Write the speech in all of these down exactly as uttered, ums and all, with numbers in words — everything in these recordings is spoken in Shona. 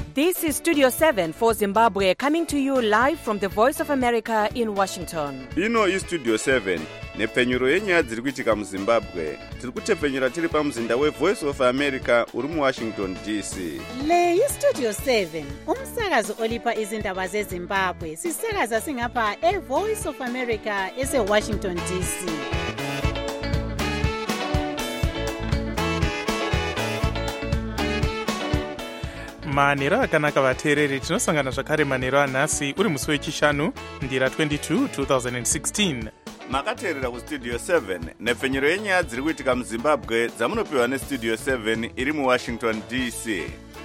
This is Studio seven for Zimbabwe, coming to you live from the Voice of America in Washington. Ino is Studio seven, nepfenyuro yenyaya dziri kuitika muZimbabwe. Tiri kutepfenyura tiri pamuzinda weVoice of America uri muWashington D C. Le yi Studio seven, umsakazo olipa izindaba zeZimbabwe. Sisakaza singapha eVoice of America eseWashington D C. manhero akanaka vateereri, tinosangana zvakare manhero anhasi uri musi wechishanu ndira twenty-two twenty sixteen. Makateerera kustudio seven, nepfenyuro yenyaya dziri kuitika muZimbabwe dzamunopiwa nestudio seven iri muWashington D C.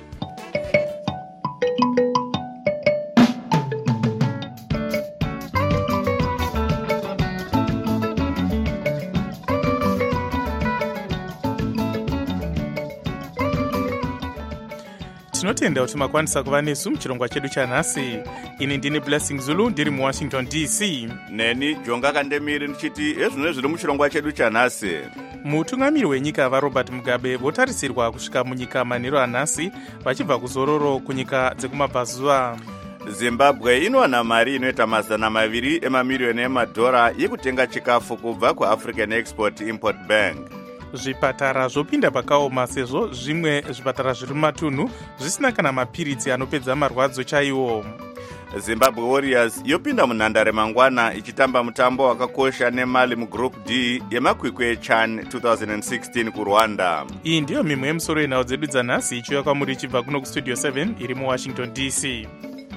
tinotenda kuti makwanisa kuva nesu muchirongwa chedu chanhasi. Ini ndini Blessing Zulu ndiri muWashington D C. Neni Jonga Kandemiri ndichiti ezvino zviri muchirongwa chedu chanhasi. Mutungamiri wenyika vaRobert Mugabe votarisirwa kusvika munyika manhero anhasi vachibva kuzororo kunyika dzekumabvazuva. Zimbabwe inowana mari inoita mazana maviri emamiriyoni emadhora yekutenga chikafu kubva kuAfrican Export Import Bank. Zvipatara zvopinda pakaoma sezvo zvimwe zvipatara zviri mumatunhu zvisina kana mapiritsi anopedza marwadzo chaiwo. Zimbabwe Warriors yopinda munhandare mangwana ichitamba mutambo wakakosha neMali mugroup D yemakwikwi eChan twenty sixteen kuRwanda. Iyi ndiyo mimwe yemusoro yenhau dzedu dzanhasi ichiuya kwamuri ichibva kuno kustudio seven iri muWashington D C.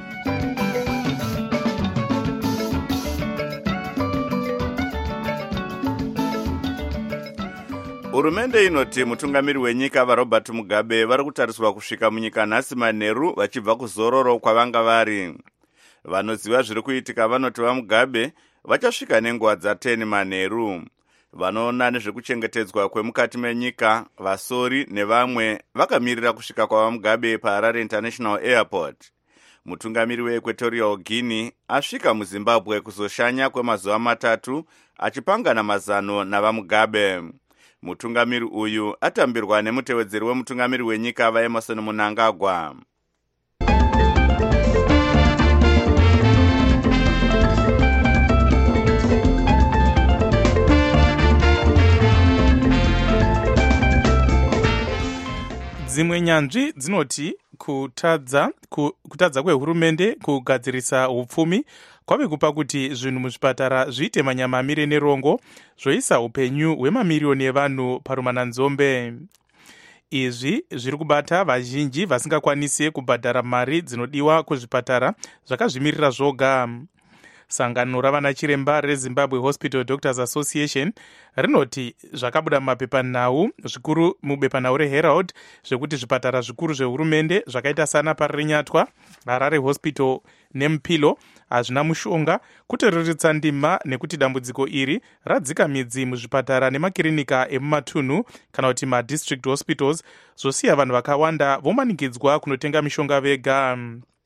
Hurumende inoti mutungamiri wenyika vaRobert Mugabe vari kutariswa kusvika munyika nhasi manheru vachibva kuzororo kwavanga vari. Vanoziva zviri kuitika vanoti vaMugabe vachasvika nenguva dza10 manheru. Vanoona nezvekuchengetedzwa kwemukati menyika, vasori nevamwe vakamirira kusvika kwavaMugabe paHarare International Airport. Mutungamiri weEquatorial Guinea asvika muZimbabwe kuzoshanya kwemazuva matatu achipangana mazano navaMugabe. Mutungamiri uyu atambirwa nemutevedzeri wemutungamiri wenyika vaEmerson Mnangagwa. Dzimwe nyanzvi dzinoti kutadza ku, kutadza kwehurumende kugadzirisa upfumi kwave kupa kuti zvinhu muzvipatara zviite manyamamire nerongo zvoisa upenyu hwemamiriyoni evanhu parumananzombe. Izvi zviri kubata vazhinji vasingakwanisi kubhadhara mari dzinodiwa kuzvipatara zvakazvimirira zvoga. Sangano ravana chiremba reZimbabwe Hospital Doctors Association rinoti zvakabuda mumapepanhau zvikuru mubepanhau reHerald zvekuti zvipatara zvikuru zvehurumende zvakaita sana parinyatwa, Harare Hospital neMupilo hazvina mushonga kutoreretsa ndima nekuti dambudziko iri radzika midzi muzvipatara nemakirinika emumatunhu kana kuti madistrict hospitals zvosiya vanhu vakawanda vomanikidzwa kunotenga mishonga vega.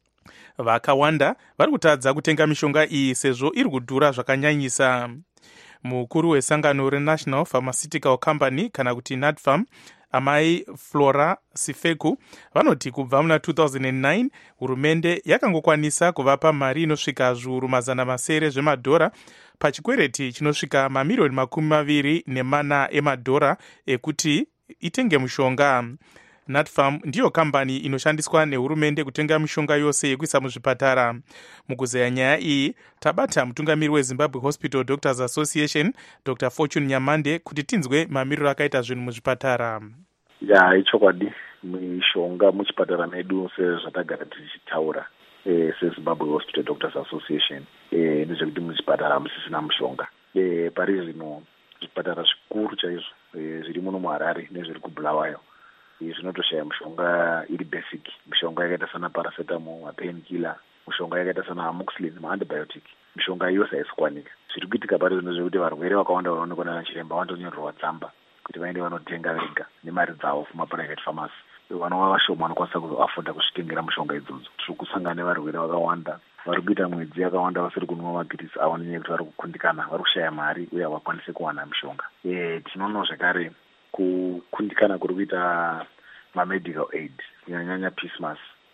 Vakawanda vari kutadza kutenga mishonga iyi sezvo iri kudhura zvakanyanyisa. Mukuru wesangano reNational Pharmaceutical Company kana kuti NADPHAM, amai Flora Sifeku, vanoti kubva muna two thousand nine hurumende yakangokwanisa kuvapa mari inosvika zviuru mazana masere zvemadhora pachikwereti chinosvika mamiriyoni makumi maviri nemana emadhora ekuti itenge mushonga. NADPHAM ndiyo kambani inoshandiswa nehurumende kutenga mishonga yose yekuisa muzvipatara. Mukuzeya nyaya iyi tabata mutungamiri weZimbabwe Hospital Doctors Association Doctor Fortune Nyamande kuti tinzwe mamiriro akaita zvinhu muzvipatara. Ya ichokwadi mishonga muchipatara medu sezvatagara tichitaura e, seZimbabwe Hospital Doctors Association e, ndezvekuti muchipatara musisina mushonga. E, pari zvino zvipatara zvikuru chaizvo e, zviri muno muHarare nezviri kuBulawayo zvinotoshaya mishonga iri basic, mishonga yakaita sana paracetamol, mapainkiller, mishonga yakaita sana amoxicillin, maantibiotic, mishonga yose haisikuwanika. Zviri kuitika pari zvino zvekuti varwere vakawanda vanoonekwa nana chiremba vanonyorerwa tsamba kuti vaende vanotenga vega nemari dzavo kumaprivate pharmacy. Vanova vashoma vanokwanisa kuzoafodha kuzvitengera mishonga idzodzo. Tiri kusangana nevarwere vakawanda vari kuita mwedzi yakawanda vasiri kunwa mapirisi avo nenyaya yekuti vari kukundikana, vari kushaya mari uye havakwanisi kuwana mishonga. E, tinoonawo zvakare kukundikana kuri kuita mamedical aid kunyanyanya Christmas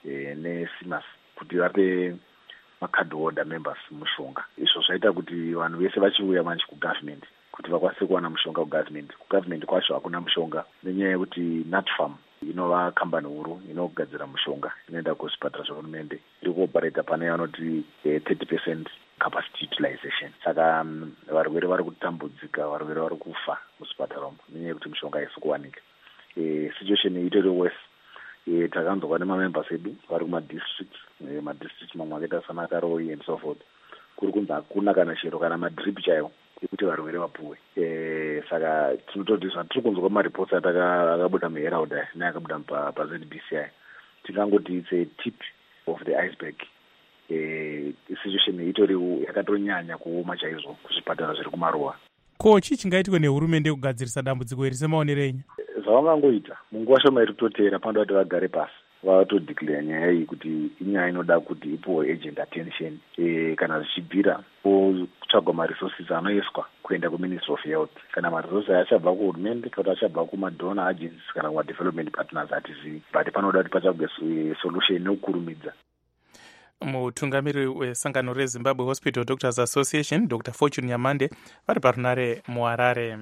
e, nesimas kuti vape macard holder members mushonga. Izvo zvaita kuti vanhu vese vachiuya manje kugovernment kuti vakwanise kuwana mushonga kugovernment. Kugovernment kwacho hakuna mushonga nenyaya yekuti Natfarm inova kambani huru inogadzira mushonga inoenda kuzvipatara zvehurumende iri kuoperata pane vanoti thirty percent capacity utilization. Saka um, varwere vari kutambudzika, varwere vari kufa muzvipatara umu nenyaya yekuti mushonga haisi kuwanika. E, situation itori worse. E, takanzwa nemamembers edu vari kumadistrict, e, madistrict mamwe akaita sana Karoi and so forth, kuri kunzi hakuna kana chero kana madrip chaiwo ekuti varwere vapuwe. E, saka tinototi zvatiri kunzwa kwamareports akabuda muherald neakabuda paZ B C I, tingangoti it's a tip of the iceberg. E, situation itori yakatonyanya kuoma chaizvo kuzvipatara zviri kumaruwa. Ko chii chingaitwe nehurumende kugadzirisa dambudziko iri semaonero enyu? Zvavangangoita munguva shoma iri kutoteera panoda kuti vagare pasi vatodeclare nyaya iyi kuti inyaya inoda kuti ipuwe urgent attention. E, kana zvichibvira kutsvagwa maresources anoiswa kuenda kuministry of health. Kana maresources achabva kuhurumende kana achabva kumadonor agencies kana kumadevelopment partners hatizivi, but panoda kuti patsvagwe solution nekukurumidza. Mutungamiri wesangano reZimbabwe Hospital Doctors Association Doctor Fortune Nyamande vari parunare muHarare.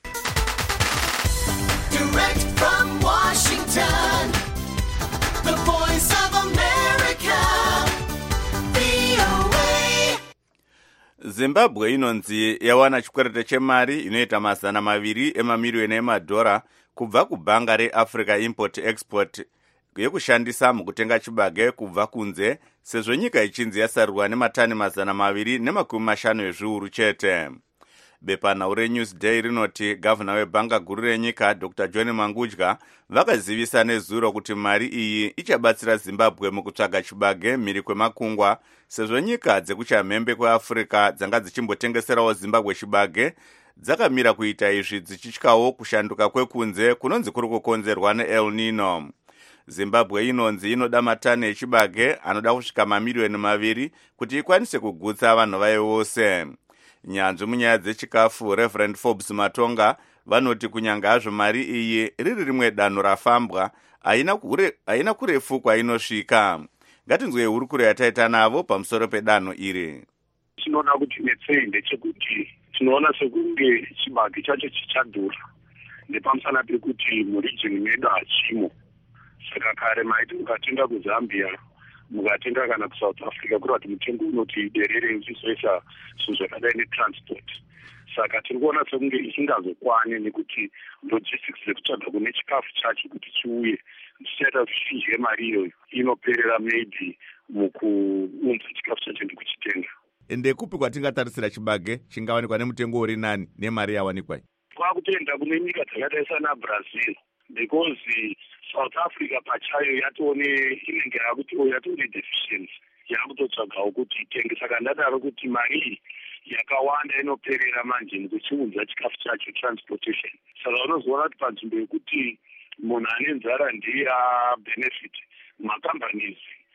Direct from Washington, the voice of America, V O A. Zimbabwe inonzi yawana chikwerete chemari inoita mazana maviri emamiliyoni emadhora kubva kubhanga reAfrica Import Export yekushandisa mukutenga chibage kubva kunze, sezvo nyika ichinzi yasarirwa nematani mazana maviri nemakumi mashanu ezviuru chete. Bepanhau reNewsday rinoti gavana webhanga guru renyika Doctor John Mangudya vakazivisa nezuro kuti mari iyi ichabatsira Zimbabwe mukutsvaga chibage mhiri kwemakungwa, sezvo nyika dzekuchamhembe kweAfrica dzanga dzichimbotengeserawo Zimbabwe chibage dzakamira kuita izvi dzichityawo kushanduka kwekunze kunonzi kuri kukonzerwa neEl Nino. Zimbabwe inonzi inoda matani echibage anoda kusvika mamiliyoni maviri kuti ikwanise kugutsa vanhu vayo vose. Nyanzvi munyaya dzechikafu Reverend Forbes Matonga vanoti kunyanga hazvo mari iyi riri rimwe danho rafambwa, haina kure, haina kurefu kwainosvika. Ngatinzwe hurukuro yataita navo pamusoro pedanho iri. Tinoda kuti netsei ndechekuti tinoona sekunge chibage chacho chichadhura nepamusana pekuti muregion medu hachimo. Saka kare maiti mukatenga kuZambia mukatenga kana kuSouth Africa kuri kuti mutengo unoti derere uchizoisa zvinhu zvakadai netransport. Saka tiri kuona sekunge isingazokwani nekuti logistics dzekutsvaga kune chikafu chacho kuti chiuye zvichaita kuti zvinji yemari iyoyo inoperera maybe mukuunza chikafu chacho ndikuchitenga. Ndekupi kwatingatarisira chibage chingawanikwa nemutengo uri nani nemari yawanikwa? Kwakutoenda kune nyika dzakadai sana Brazil, because South Africa pachayo yatone inenge yakuti yatone deficiency yakutotsvagawo kuti itenge. Saka ndadaro kuti mari yakawanda inoperera manje mukuchiunza chikafu chacho transportation. Saka unozoona kuti panzvimbo yekuti munhu ane nzara ndiye benefit, macompanies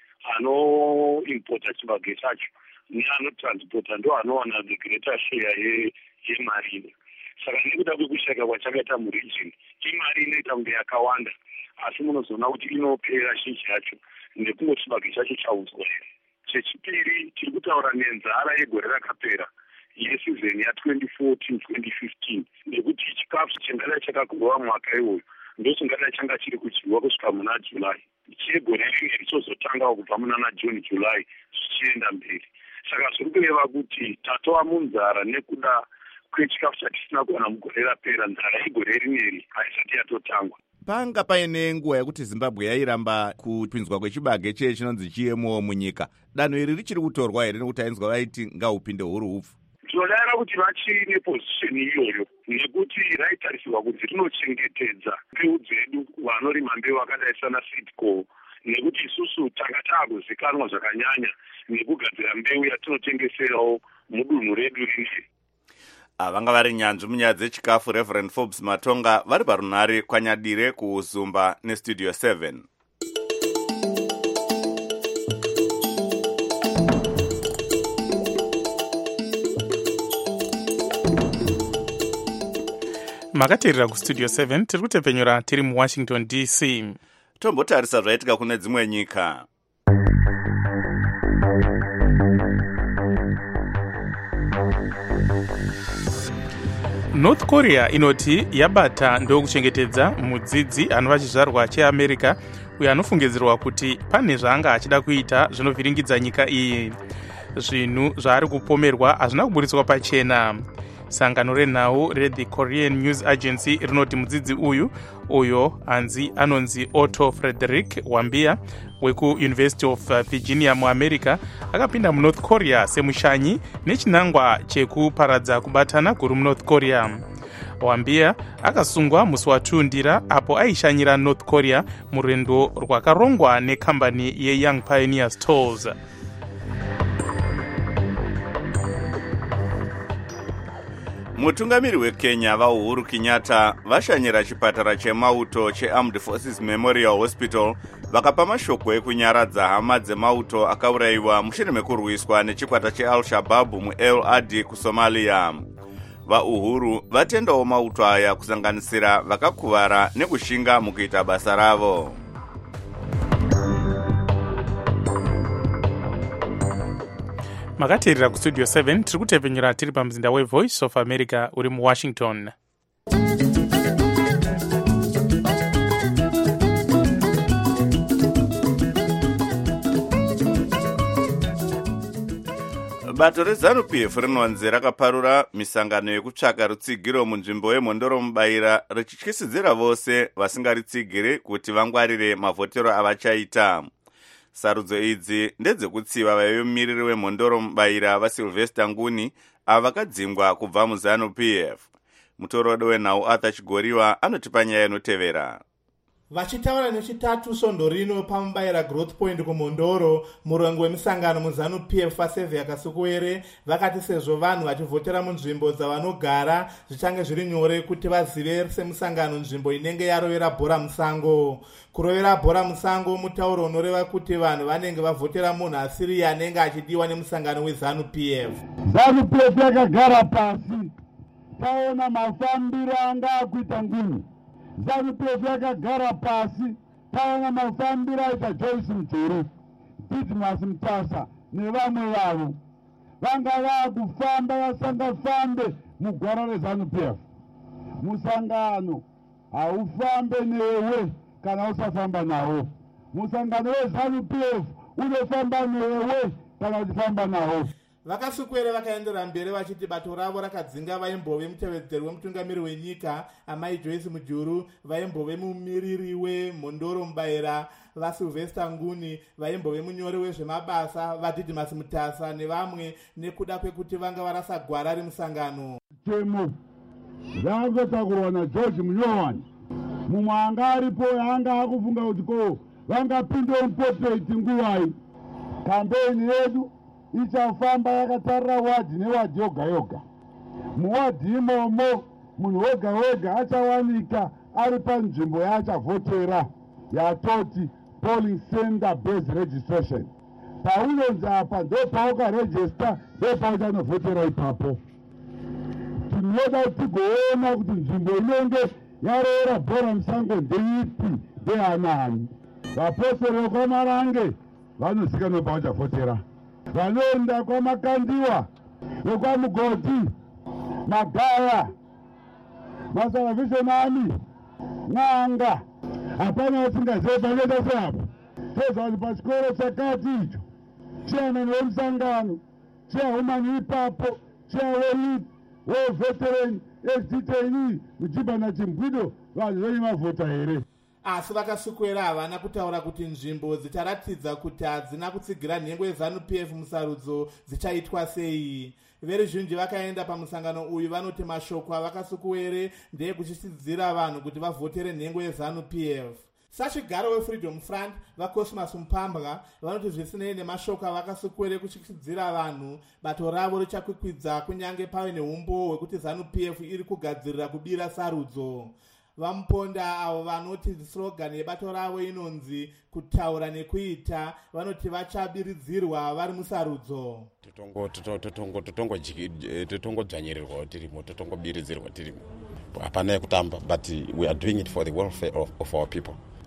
anoimporta chibage chacho neanotransporta ndo anowana the greater share yemari. Saka nekuda kwekushaka kwachakaita muregion, imari inoita kunge yakawanda asi munozoona kuti inopera zhinji yacho nekungo chibage chacho chaunzwa here. Chechipiri, tiri kutaura nenzara yegore rakapera yesizeni ya2014 2015 nekuti chikafu chingadai chakakurwa mwaka iwoyo ndochingadai changa chiri kudyiwa kusvika muna July. Chegore ringe richizotangawo kubva muna June July zvichienda mberi. Saka zviri kureva kuti tatova munzara nekuda kwechikafu chatisina kuwana mugore rapera. Nzara yegore rineri haisati yatotangwa. Panga paine nguva yekuti Zimbabwe yairamba kupinzwa kwechibage cheye chinonzi G M O munyika. Danho iri richiri kutorwa here nekuti ainzwa vaiti ngaupinde huru hupfu? Tinodara kuti vachine position iyoyo nekuti raitarisirwa kuti rinochengetedza mbeu dzedu vanorima mbeu vakadai sana Seedco, nekuti isusu tanga taakuzikanwa zvakanyanya nekugadzira mbeu yatinotengeserawo mudunhu redu rineri. Vanga vari nyanzvi munyaya dzechikafu Reverend Forbes Matonga vari parunhare kwanyadire kuZumba nestudio seven. Makateerera kustudio seven tiri kutepenyura tiri muWashington D C. Tombotarisa zvaitika kune dzimwe nyika. North Korea inoti yabata ndokuchengetedza mudzidzi anova chizvarwa cheAmerica uyo anofungidzirwa kuti pane zvaanga achida kuita zvinovhiringidza nyika iyi. Zvinhu zvaari kupomerwa hazvina kuburiswa pachena. Sangano renhau reThe Korean News Agency rinoti mudzidzi uyu uyo anzi anonzi Otto Frederick Wambia wekuUniversity of Virginia muAmerica akapinda muNorth Korea semushanyi nechinangwa chekuparadza kubatana kuri muNorth Korea. Wambia akasungwa musi waTundira apo aishanyira North Korea murwendo rwakarongwa nekambani yeYoung Pioneer Stores. Mutungamiri weKenya vaUhuru Kenyatta vashanyira chipatara chemauto cheArmed Forces Memorial Hospital vakapa mashoko ekunyaradza hama dzemauto akaurayiwa mushure mekurwiswa nechikwata cheAl-Shabaab muEl Adi kuSomalia. VaUhuru vatendawo mauto aya kusanganisira vakakuvara nekushinga mukuita basa ravo. Makateerera kustudio seven tiri kutepfenyura tiri pamuzinda weVoice of America uri muWashington. Bato reZANU-P F rinonzi rakaparura misangano yekutsvaka rutsigiro munzvimbo yemhondoro mubaira richityisidzira vose vasingaritsigiri kuti vangwarire mavhotero avachaita. Sarudzo idzi ndedzekutsiva vayomiriri wemhondoro mubaira vaSylvester Nguni ava vakadzingwa kubva muZANU-P F. Mutorodo wenhau Arthur Chigoriwa anotipa nyaya inotevera. Vachitaura nechitatu svondo rino pamubaira Growth Point kumhondoro murongo wemisangano muZANU-P F vasevhe yakasukuwere vakati sezvo vanhu vachivhotera munzvimbo dzavanogara zvichange zviri nyore kuti vazive semusangano nzvimbo inenge yarovera bhora musango. Kurovera bhora musango mutauro unoreva kuti vanhu vanenge vavhotera munhu asiri anenge achidiwa nemusangano weZANU-P F. ZANU-P F yakagara pasi taona mafambiro anga akuita Nguni. ZANU-P F yakagara pasi taona mafambiro aita Joyce Mujuru, Didmus Mutasa nevamwe vavo. Vanga vakufamba vasangafambe mugwara reZANU-P F. Musangano haufambe newe kana usafamba nawo. Musangano weZANU-P F unofamba newe kana uchifamba nawo. Vakasukwere vakaendera mberi vachiti bato ravo rakadzinga vaimbove mutevedzeri wemutungamiri wenyika amai Joyce Mujuru, vaimbove mumiriri wemhondoro mubaira vaSylvester Nguni, vaimbove munyori wezvemabasa vaDidmus Mutasa nevamwe nekuda kwekuti vanga varasa gwara remusangano. Temo zvakangotakurwa naGeorge Munyowani, mumwe anga aripo anga akufunga kuti ko vangapindewo muportrait nguvai. Kampeni yedu ichafamba yakatarira wadhi newadhi yoga yoga. Muwadhi imomo munhu wega wega achawanika ari panzvimbo yaachavhotera yatoti polling center based registration. Paunonzi apa ndopaukarejista ndopauchanovhotera ipapo. Tinoda kuti tigoona kuti nzvimbo inenge yarovera bhora musango ndeipi ndeanani. Vapostori vekwaMarange vanozikanwa pauchavhotera. Vanoenda kwamakandiwa nekwaMugoti, Magaya, maSalvation Army, N'anga, hapana vasingazive panoita seapo. Toziva kuti pachikoro chakati icho chairman wemusangano, chairwoman ipapo, chair weveteran ex-detainee Mujibana Chimbwido vanhu venyu mavhota here. Asi vakasukwera havana kutaura kuti nzvimbo dzicharatidza kuti hadzina kutsigira nhengo yeZANU-P F musarudzo dzichaitwa sei. Veruzhinji vakaenda pamusangano uyu vanoti mashoko avakasukuwere ndeyekuchisidzira vanhu kuti vavhotere nhengo yeZANU-P F. Sachigaro weFreedom Front vaCosmas Mpambwa vanoti zvisinei nemashoko avakasukuwere kuchisidzira vanhu, bato ravo richakwikwidza kunyange pave neumbo hwekuti ZANU-P F iri kugadzirira kubira sarudzo. Vamuponda avo vanoti slogan yebato ravo inonzi kutaura nekuita, vanoti vachabiridzirwa vari musarudzo. Totongo totongo totongo totongo totongo dzvanyirirwa tirimo, totongo biridzirwa tirimo. Hapana kutamba, but we are doing it for the welfare of, of our people.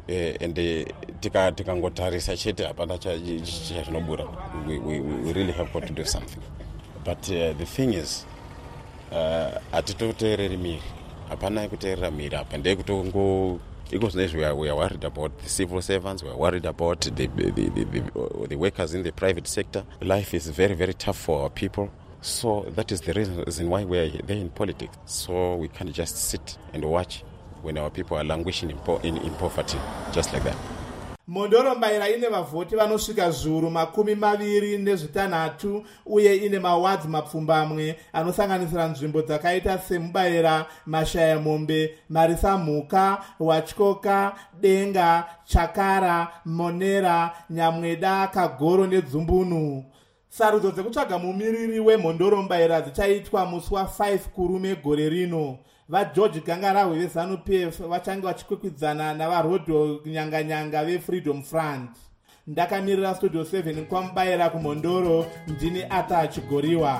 uh, and tika tikangotarisa chete hapana chatinobura. We, we, we really have got to do something. But uh, the thing is, atitoteereri miri hapana kuteerera miri apa ndekutongo because we are, we are worried about the civil servants, we are worried about the, the, the, the, the workers in the private sector. Life is very, very tough for our people. So that is the reason why we are there in politics. So we can't just sit and watch when our people are languishing in, po- in, in poverty, just like that. Mondoro Mbaira ine vavhoti vanosvika zviuru makumi maviri nezvitanhatu uye ine mawadzi mapfumbamwe anosanganisira nzvimbo dzakaita seMubaira, Mashaya Mombe, Marisa Mhuka, Wachikoka, Denga, Chakara, Monera, Nyamweda, Kagoro neDzumbunu. Sarudzo dzekutsvaga mumiriri wemhondoro Mbaira dzichaitwa musi wa5 kurume gore rino. VaGeorge Gangarahwe veZanu-P F vachange vachikwikwidzana navaRodho Nyanganyanga veFreedom Front. Ndakamirira Studio seven kwaMubaira kuMhondoro, ndini Ata Chigoriwa.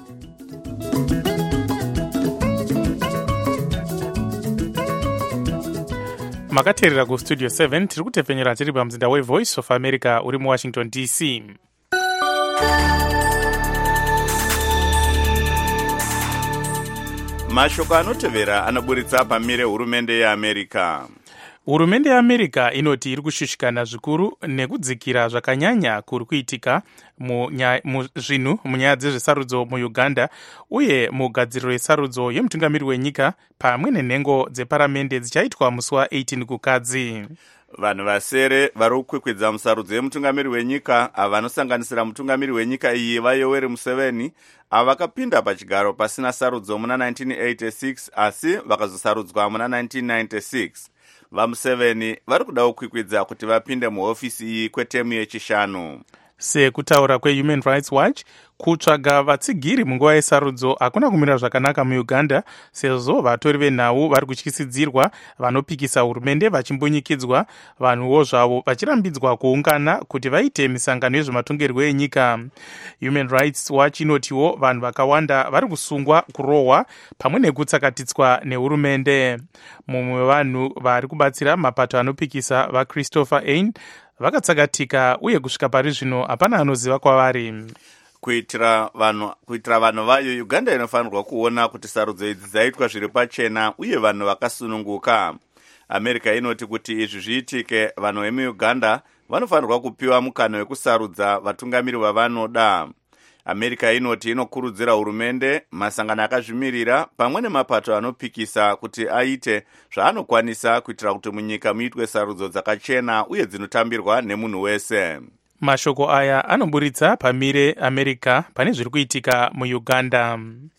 makateerera kustudio seven tiri kutepfenyera tiri pamzinda wevoice of America uri muWashington D C. Mashoko anotevera anaburitsa pamire hurumende yeAmerica. Hurumende yeAmerica inoti iri kushushikana zvikuru nekudzikira zvakanyanya kuri kuitika muzvinhu munyaya dzezvesarudzo muUganda uye mugadziriro yesarudzo yemutungamiri wenyika pamwe nenhengo dzeparamende dzichaitwa musi wa18 kukadzi. Vanhu vasere vari kukwikwidza musarudzo yemutungamiri wenyika ava vanosanganisira mutungamiri wenyika iyi vaYoweri Museveni ava vakapinda pachigaro pasina sarudzo muna nineteen eighty-six asi vakazosarudzwa muna nineteen ninety-six. VaMuseveni vari kuda kukwikwidza kuti vapinde muhofisi iyi kwetemu yechishanu. Sekutaura kweHuman Rights Watch, kutsvaga vatsigiri munguva yesarudzo hakuna kumira zvakanaka muUganda sezvo vatori venhau vari kutyisidzirwa, vanopikisa hurumende vachimbunyikidzwa, vanhuwo zvavo vachirambidzwa kuungana kuti vaite misangano yezvematongerwo enyika. Human Rights Watch inotiwo vanhu vakawanda vari kusungwa, kurohwa pamwe nekutsakatidzwa nehurumende. Mumwe wevanhu vari kubatsira mapato anopikisa vaChristopher Ain vakatsakatika uye kusvika pari zvino hapana anoziva kwavari. Kuitira vanhu kuitira vanhu vayo, Uganda inofanirwa kuona kuti sarudzo idzi dzaitwa zviri pachena uye vanhu vakasununguka. America inoti kuti izvi zviitike, vanhu vemuUganda vanofanirwa kupiwa mukana wekusarudza vatungamiri vavanoda. America inoti inokurudzira hurumende, masangano akazvimirira pamwe nemapato anopikisa kuti aite zvaanokwanisa kuitira kuti munyika muitwe sarudzo dzakachena uye dzinotambirwa nemunhu wese. Mashoko aya anoburitsa pamire America pane zviri kuitika muUganda.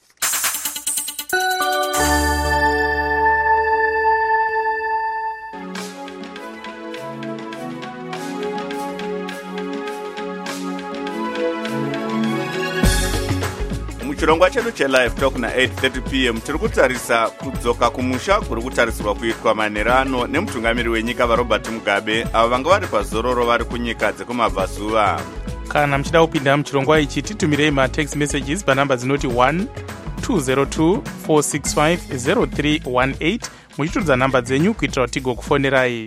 Muchirongwa chedu chelive talk na eight thirty p m tiri kutarisa kudzoka kumusha kuri kutarisirwa kuitwa manerano nemutungamiri wenyika vaRobert Mugabe avo vanga vari pazororo vari kunyika dzekumabvazuva. Kana muchida kupinda muchirongwa ichi titumirei matext messages panhamba dzinoti one two zero two four six five zero three one eight muchitudza nhamba dzenyu kuitira kuti tigokufonerai.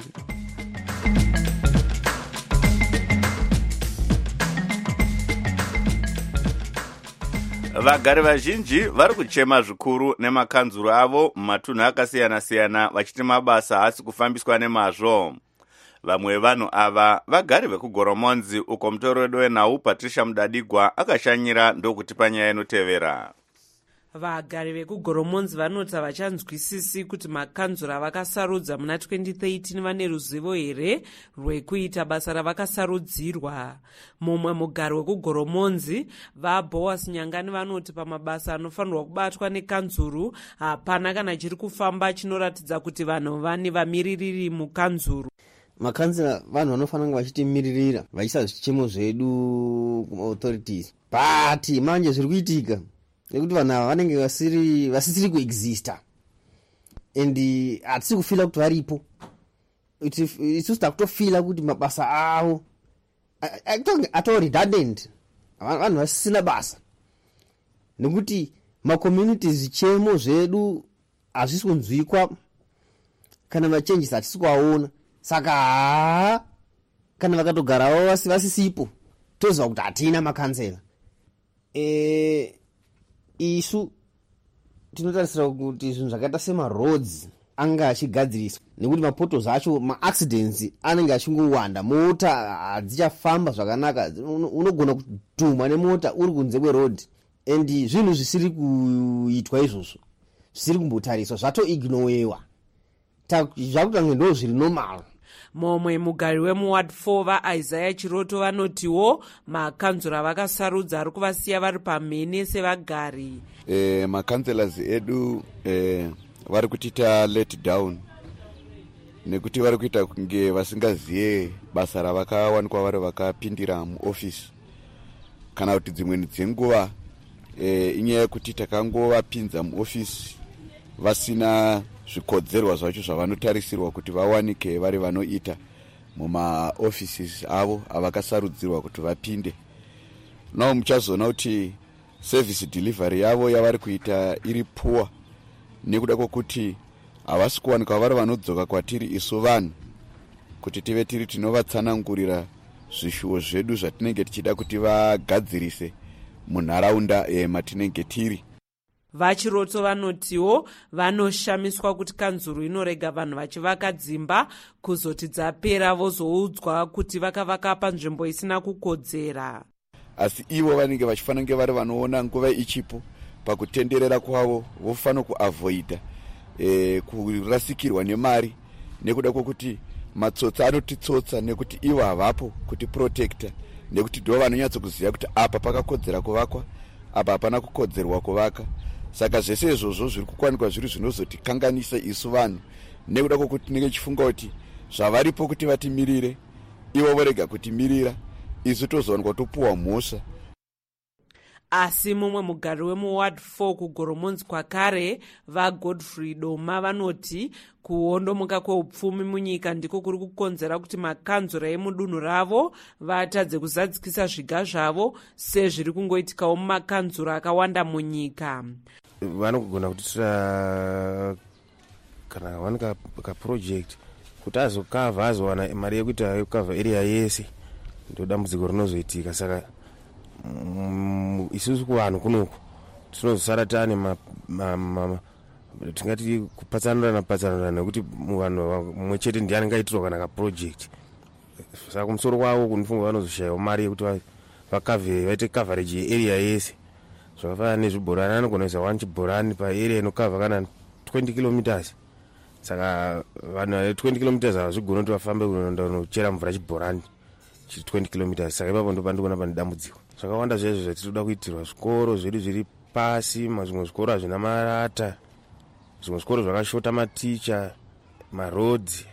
Vagari vazhinji vari kuchema zvikuru nemakanzuru avo mumatunhu akasiyana-siyana vachiti mabasa haasi kufambiswa nemazvo. Vamwe vevanhu ava vagari vekugoromonzi uko mutoro wedu wenhau Patricia Mudadigwa akashanyira ndokuti panyaya inotevera. Vagari vekugoromonzi vanoti havachanzwisisi kuti makanzura vakasarudza muna twenty thirteen vane ruzivo here rwekuita basa ravakasarudzirwa. Mumwe mugari wekugoromonzi vaBoas Nyangani vanoti pamabasa anofanirwa kubatwa nekanzuru hapana kana chiri kufamba chinoratidza kuti vanhu vane vamiririri mukanzuru. Makanzura vanhu vanofanira kunge vachitimiririra vachiisa zvichemo zvedu kumaauthorities, but manje zviri kuitika nekuti vanhu ava vanenge vasiri vasisiri kuexista and hatisi kufila kuti varipo. Isusu takutofila kuti mabasa avo atoo redundant, vanhu vasisina basa nekuti macommunities zvichemo zvedu hazvisi kunzwikwa kana machanges hatisi kuaona. saka haa kana vakatogarawo vasisipo toziva kuti hatina makansela. E, isu tinotarisira kuti zvinhu zvakaita semaroads anga achigadziriswa nekuti mapotos acho maaccidents anenge achingowanda, mota hadzichafamba zvakanaka, unogona kudhumwa nemota uri kunze kweroad, and zvinhu zvisiri kuitwa izvozvo, zvisiri kumbotariswa, zvatoignowewa, zvakutange ndo zviri normal. momwe mugari wemuward four vaisaiah chiroto vanotiwo makanzura vakasarudza ari kuvasiya vari pamhene sevagari. E, makanselas edu e, vari kutiita let down nekuti vari kuita kunge vasingazive basa ravakawanikwa vari vakapindira muofisi, kana kuti dzimwe dzenguva e, inyaya yekuti takangovapinza muofisi vasina zvikodzerwa zvacho zvavanotarisirwa kuti vawanike vari vanoita mumaoffices avo avakasarudzirwa kuti vapinde. Nao muchazoona kuti service delivery yavo yavari kuita iri poor nekuda kwokuti havasi kuwanikwa vari vanodzoka kwatiri isu vanhu kuti tive tiri tinovatsanangurira zvishuwo zvedu zvatinenge tichida kuti vagadzirise munharaunda e, matinenge tiri. vachiroto vanotiwo vanoshamiswa kuti kanzuru inorega vanhu vachivaka dzimba kuzoti dzapera vozoudzwa kuti vakavaka panzvimbo isina kukodzera. Asi ivo vanenge vachifanira kunge vari vanoona nguva ichipo pakutenderera kwavo vofanira kuavoida e, kurasikirwa nemari nekuda kwokuti matsotsa anotitsotsa nekuti ivo havapo kuti protecta, nekuti ndo vanonyatsokuziva kuti apa pakakodzera kuvakwa apa hapana kukodzerwa kuvaka. Saka zvese izvozvo zviri kukwanikwa zviri zvinozotikanganisa isu vanhu nekuda kwokuti tinenge tichifunga kuti zvavaripo kuti vatimirire ivo vorega kutimirira isu tozowanikwa topuwa mhosva. Asi mumwe mugari wemuward four kugoromonzi kwakare vagodfrey doma vanoti kuondomuka kweupfumi munyika ndiko kuri kukonzera kuti makanzura emudunhu ravo vatadze kuzadzikisa zviga zvavo sezviri kungoitikawo mumakanzura akawanda munyika. Vanogona kutitora kana wanika kaproject kuti azokavha azowana mari yekuti ayokavha area yese, ndo dambudziko rinozoitika. Saka mm, isusu kuvanhu kunoku tinozosara tane tingati kupatsanurana patsanurana nekuti vanhu mumwe chete ndiye angaitirwa kana kaproject. Saka kumusoro kwavo kunifunga vanozoshayiwa mari yekuti vakavhe vaite coverage yearea yese. Zvakafanana nezvibhorani anogona kuisa one chibhorani paarea inokavha kana twenty kilometers. Saka vanhu twenty kilometers havazvigona kuti vafambe kunochera mvura chibhorani chiri twenty kilometers. Saka ipapo ndo pandikuona pane dambudziko. Zvakawanda zvezvo zvatinoda kuitirwa, zvikoro zvedu zviri pasi, zvimwe zvikoro hazvina marata, zvimwe zvikoro zvakashota maticha, marodzi,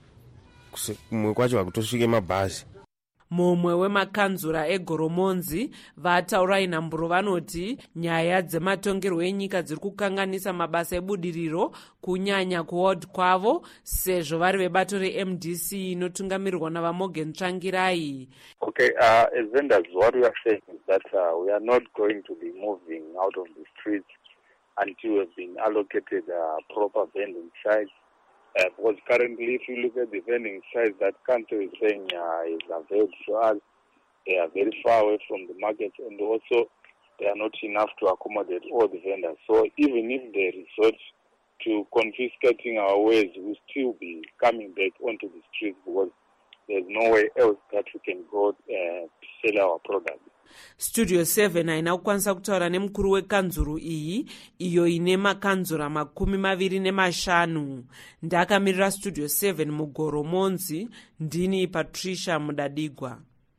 kumwe kwacho hakutosvike mabhazi. mumwe wemakanzura egoromonzi vataurai nhamburo vanoti nyaya dzematongerwo enyika dziri kukanganisa mabasa ebudiriro kunyanya kuward kwavo sezvo vari vebato reM D C inotungamirirwa navaMorgan Tsvangirai. Okay, uh, as vendors, what we are saying is that uh, we are not going to be moving out of the streets until we have been allocated uh, proper vending sites. Uh, because currently, if you look at the vending sites that country is saying uh, is available to us, they are very far away from the market, and also they are not enough to accommodate all the vendors. So even if they resort to confiscating our wares, we'll still be coming back onto the streets because there's no way else that we can go uh, to sell our products. Studio seven haina kukwanisa kutaura nemukuru wekanzuru iyi iyo ine makanzura makumi maviri nemashanu. Ndakamirira Studio seven mugoromonzi, ndini Patricia Mudadigwa.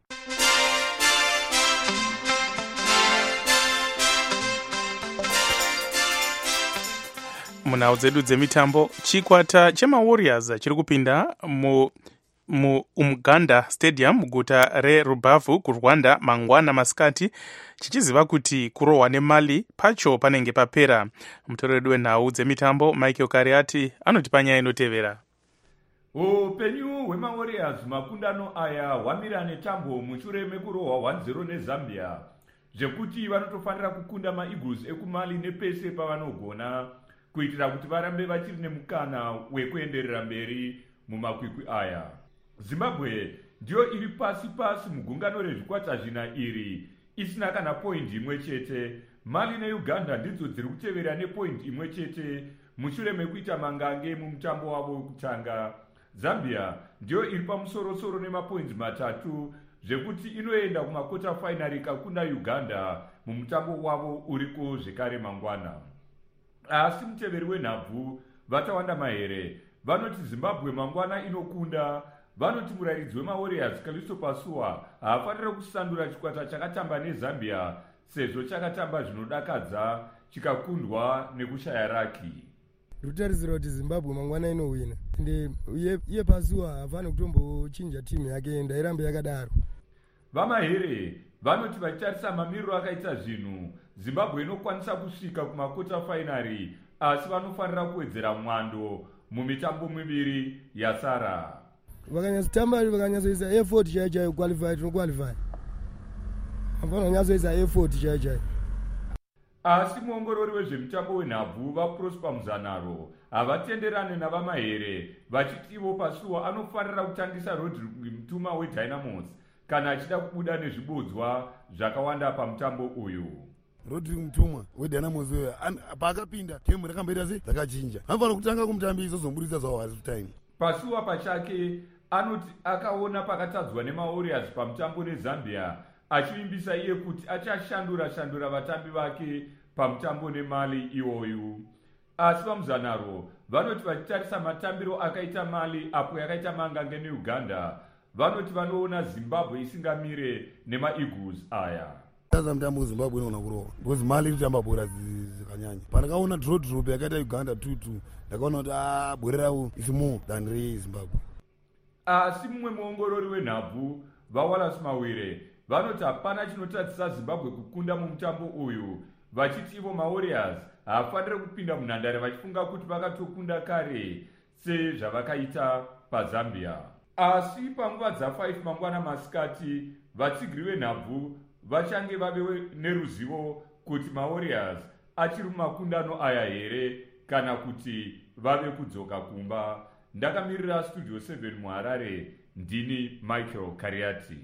Munhau dzedu dzemitambo, chikwata chemawarriors chiri kupinda mu mu Umganda Stadium muguta reRubavu kuRwanda mangwana masikati chichiziva kuti kurohwa nemali pacho panenge papera. Mutoreri wenhau dzemitambo Michael Kariati anoti panyaya inotevera. Upenyu hwemawarriors makundano aya hwamira netambo mushure mekurohwa one zero neZambia zvekuti vanotofanira kukunda maEagles ekumali nepese pavanogona kuitira kuti varambe vachiri nemukana wekuenderera mberi mumakwikwi aya. Zimbabwe ndiyo iri pasi pasi mugungano rezvikwata zvina iri isina kana point imwe chete. Mali neUganda ndidzo dziri kutevera nepoint imwe chete mushure mekuita mangange mumutambo wavo wekutanga. Zambia ndiyo iri pamusoro-soro nemapoints matatu zvekuti inoenda kumakota final ikakunda Uganda mumutambo wavo uriko zvekare mangwana. Asi muteveri wenhabvu vatawanda mahere vanoti Zimbabwe mangwana inokunda. Vanoti murayiridzi wemaWarriors Kalisto Pasua haafanira kusandura chikwata chakatamba neZambia sezvo chakatamba zvinodakadza chikakundwa nekushaya raki. Rutarisira kuti Zimbabwe mangwana inowina ende iye Pasua hafanira kutombochinja timu yake ndairambe yakadaro. Vamahere vanoti vachitarisa mamiriro akaita zvinhu Zimbabwe inokwanisa kusvika kumakota finari asi vanofanira kuwedzera mwando mumitambo miviri yasara. Vakanyatsoitamba vakanyatsoisa effort chaiyo chaiyo qualify tinoqualify. Hapana kunyatsoisa effort chaiyo chaiyo. Asi muongorori wezvemutambo wenhabvu vaProsper Muzanaro havatenderane navamahere vachiti ivo Pasua anofanira kutangisa Rodrigue Mtuma weDynamos kana achida kubuda nezvibodzwa zvakawanda pamutambo uyu. Rodrigue Mtuma weDynamos uyo paakapinda gemu rakamboita sei rakachinja. Anofanira kutanga kumutambisa zomburisa zvawo half time. Pasua pachake anoti akaona pakatadzwa nemaWarriors pamutambo neZambia achivimbisa iye kuti achashandura shandura vatambi vake pamutambo neMali iwoyu. Asi vaMuzanaro vanoti vachitarisa matambiro akaita Mali apo yakaita mangange neUganda vanoti vanoona Zimbabwe isingamire nemaEagles aya. Taza mutambo Zimbabwe inoona kurova because Mali irikutamba bhora dzakanyanya. Pandakaona draw drop yakaita Uganda two two ndakaona kuti ah bhora ravo is more than reZimbabwe. Asi mumwe muongorori wenhabvu vaWallace Mawire vanoti hapana chinotadzisa Zimbabwe kukunda mumutambo uyu vachiti ivo maWarriors haafanire kupinda munhandare vachifunga kuti vakatokunda kare sezvavakaita paZambia. Asi panguva dzafive mangwana masikati vatsigiri venhabvu vachange vave neruzivo kuti maWarriors achiri mumakundano aya here kana kuti vave kudzoka kumba. Ndakamirira Studio seven muHarare ndini Michael Kariati.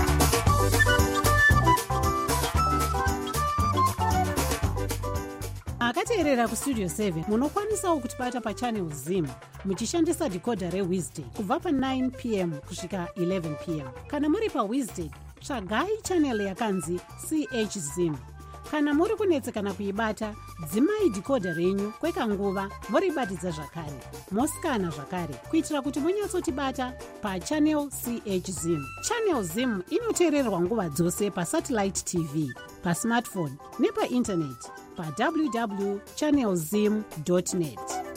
akateerera kustudio seven munokwanisawo kutibata pachanel zim muchishandisa decoder reWizard kubva pa9 p m kusvika eleven p m kana muri paWizard tsvagai chanel yakanzi C H Zim. Kana muri kunetsekana kuibata dzimai decoder renyu kwekanguva moribatidza zvakare mosikana zvakare kuitira kuti munyatsotibata pachanel C H Zim. Channel Zim inoteererwa nguva dzose pasatellite T V, pasmartphone nepaintaneti pa w w w dot channel zim dot net.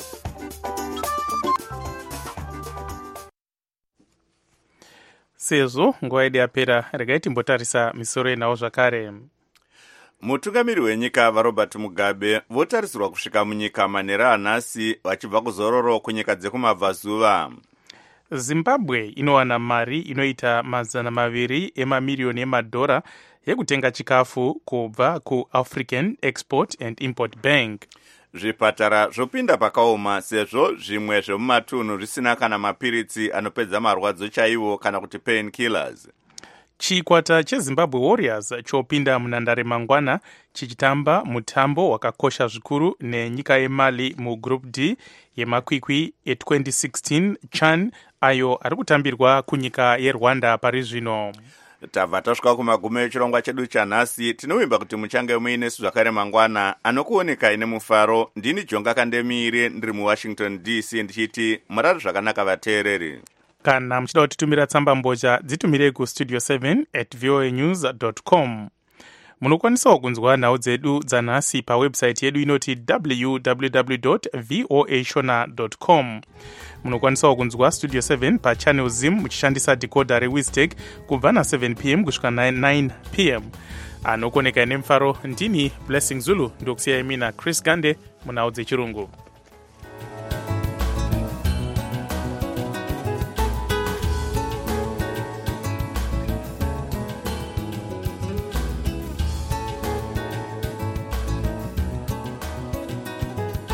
sezvo nguva yedu yapera regai timbotarisa misoro yenawo zvakare. mutungamiri wenyika vaRobert Mugabe votarisirwa kusvika munyika manheru anhasi vachibva kuzororo kunyika dzekumabvazuva. Zimbabwe inowana mari inoita mazana maviri emamiriyoni emadhora yekutenga chikafu kubva kuAfrican Export and Import Bank. Zvipatara zvopinda pakaoma sezvo zvimwe zvemumatunhu zvisina kana mapiritsi anopedza marwadzo chaiwo kana kuti pain killers. Chikwata cheZimbabwe Warriors chopinda munhandare mangwana chichitamba mutambo wakakosha zvikuru nenyika yeMali mugroup D yemakwikwi e twenty sixteen CHAN ayo ari kutambirwa kunyika yeRwanda pari zvino. Tabva tasvika kumagumo echirongwa chedu chanhasi. Tinovimba kuti muchange muinesu zvakare mangwana anokuonekai nemufaro. Ndini Jonga Kandemire ndiri muWashington D C ndichiti murari zvakanaka vateereri. Kana muchida kutitumira tsamba mboja dzitumirei kustudio seven at voa news dot com. Munokwanisawo kunzwa nhau dzedu dzanhasi pawebsite yedu inoti w w w dot voa shona dot com. Munokwanisawo kunzwa Studio seven pachannel Zim muchishandisa decoder reWizard kubva na7 p m kusvika nine p m Anokoneka nemufaro ndini Blessing Zulu ndokusiyai mina Chris Gande munhau dzechirungu.